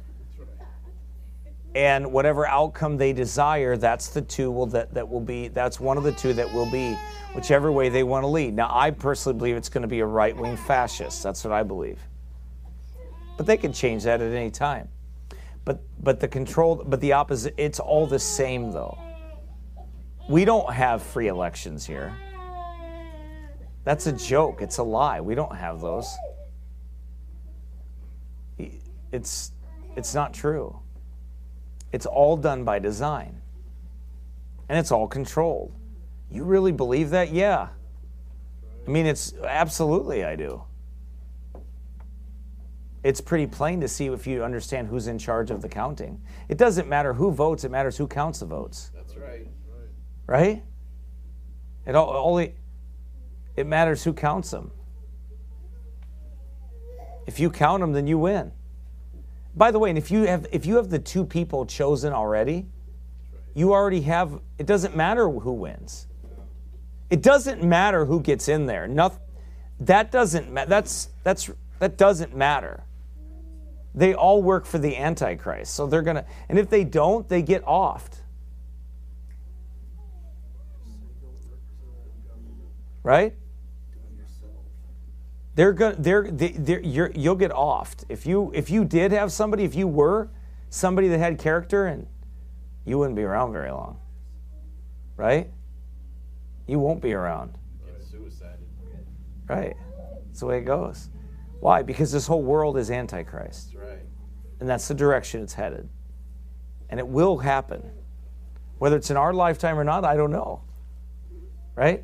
And whatever outcome they desire, that's the two that's one of the two that will be whichever way they want to lead. Now, I personally believe it's going to be a right-wing fascist. That's what I believe. But they can change that at any time. But the opposite, it's all the same though. We don't have free elections here. That's a joke. It's a lie. We don't have those. It's not true. It's all done by design. And it's all controlled. You really believe that? Yeah. I mean, it's absolutely I do. It's pretty plain to see if you understand who's in charge of the counting. It doesn't matter who votes, it matters who counts the votes. That's right. Right? It matters who counts them. If you count them, then you win. By the way, and if you have the two people chosen already, you already have. It doesn't matter who wins. It doesn't matter who gets in there. That doesn't matter. They all work for the Antichrist, so they're gonna. And if they don't, they get offed. Right? You'll get offed. If you did have somebody, if you were somebody that had character, and you wouldn't be around very long. Right? You won't be around. Get suicided. Right. That's the way it goes. Why? Because this whole world is Antichrist. That's right. And that's the direction it's headed. And it will happen. Whether it's in our lifetime or not, I don't know. Right?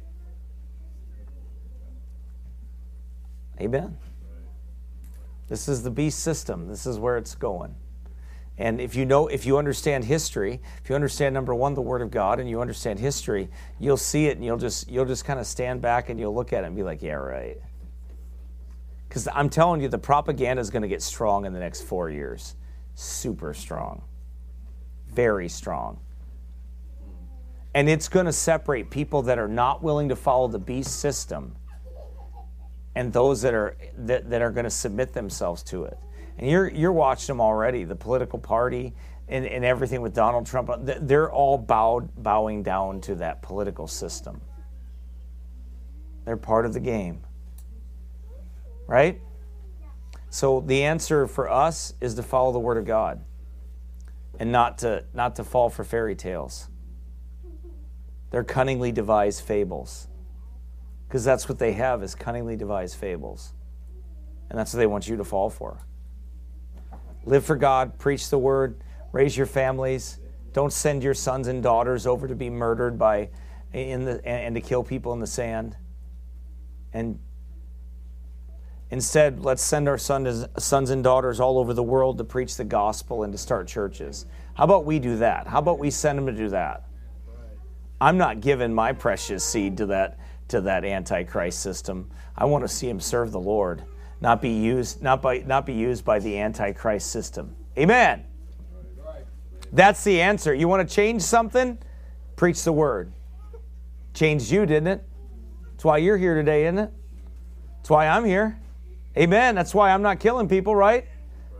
Amen. This is the beast system. This is where it's going. And if you understand history, if you understand, number one, the Word of God, and you understand history, you'll see it, and you'll just kind of stand back and you'll look at it and be like, yeah, right. Because I'm telling you, the propaganda is going to get strong in the next 4 years. Super strong. Very strong. And it's going to separate people that are not willing to follow the beast system and those that are going to submit themselves to it. And you're watching them already, the political party and everything with Donald Trump. They're all bowing down to that political system. They're part of the game. Right? So the answer for us is to follow the Word of God and not to fall for fairy tales. They're cunningly devised fables. Because that's what they have, is cunningly devised fables. And that's what they want you to fall for. Live for God, preach the Word, raise your families. Don't send your sons and daughters over to be murdered and to kill people in the sand. And instead, let's send our sons and daughters all over the world to preach the gospel and to start churches. How about we do that? How about we send them to do that? I'm not giving my precious seed to that Antichrist system. I want to see him serve the Lord, not be used by the Antichrist system. Amen. That's the answer. You want to change something? Preach the Word. Changed you, didn't it? That's why you're here today, isn't it? That's why I'm here. Amen. That's why I'm not killing people, right?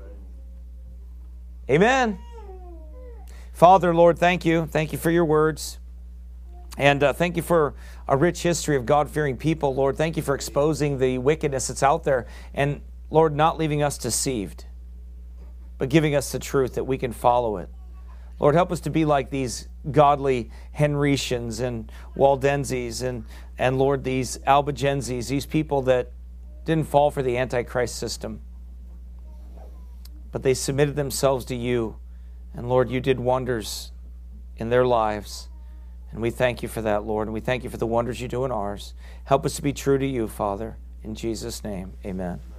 Amen. Father, Lord, thank you. Thank you for your words. And thank you for a rich history of God-fearing people, Lord. Thank you for exposing the wickedness that's out there. And, Lord, not leaving us deceived, but giving us the truth that we can follow it. Lord, help us to be like these godly Henricians and Waldenses and Lord, these Albigenses, these people that didn't fall for the Antichrist system, but they submitted themselves to you. And, Lord, you did wonders in their lives. And we thank you for that, Lord. And we thank you for the wonders you do in ours. Help us to be true to you, Father. In Jesus' name, amen.